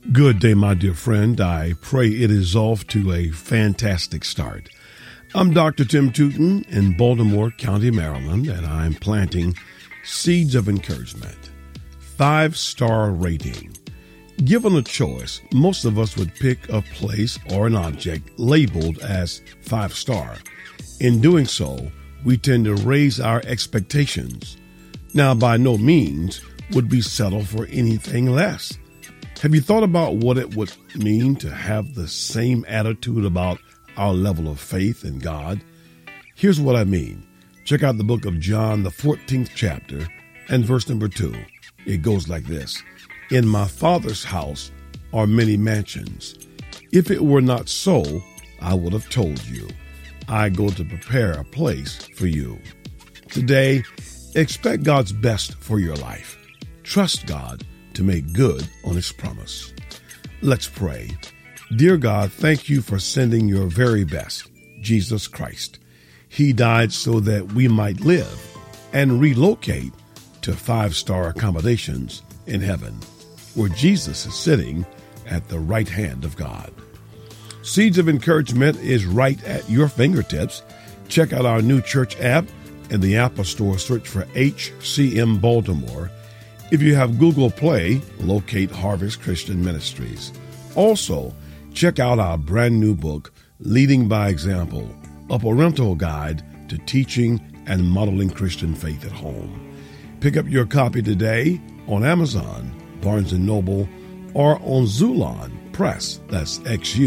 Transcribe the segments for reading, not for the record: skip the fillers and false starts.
Good day, my dear friend. I pray it is off to a fantastic start. I'm Dr. Tim Tootin in Baltimore County, Maryland, and I'm planting seeds of encouragement. 5-star rating. Given a choice, most of us would pick a place or an object labeled as 5-star. In doing so, we tend to raise our expectations. Now, by no means would we settle for anything less. Have you thought about what it would mean to have the same attitude about our level of faith in God? Here's what I mean. Check out the book of John, the 14th chapter, and verse number 2. It goes like this. In my Father's house are many mansions. If it were not so, I would have told you. I go to prepare a place for you. Today, expect God's best for your life. Trust God to make good on His promise. Let's pray. Dear God, thank you for sending your very best, Jesus Christ. He died so that we might live and relocate to 5-star accommodations in heaven, where Jesus is sitting at the right hand of God. Seeds of Encouragement is right at your fingertips. Check out our new church app in the Apple Store. Search for HCM Baltimore. If you have Google Play, locate Harvest Christian Ministries. Also, check out our brand new book, Leading by Example, a parental guide to teaching and modeling Christian faith at home. Pick up your copy today on Amazon, Barnes & Noble, or on Xulon Press. That's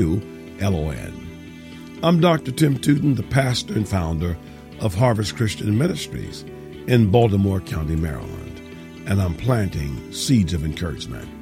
Xulon. I'm Dr. Tim Tootin, the pastor and founder of Harvest Christian Ministries in Baltimore County, Maryland, and I'm planting seeds of encouragement.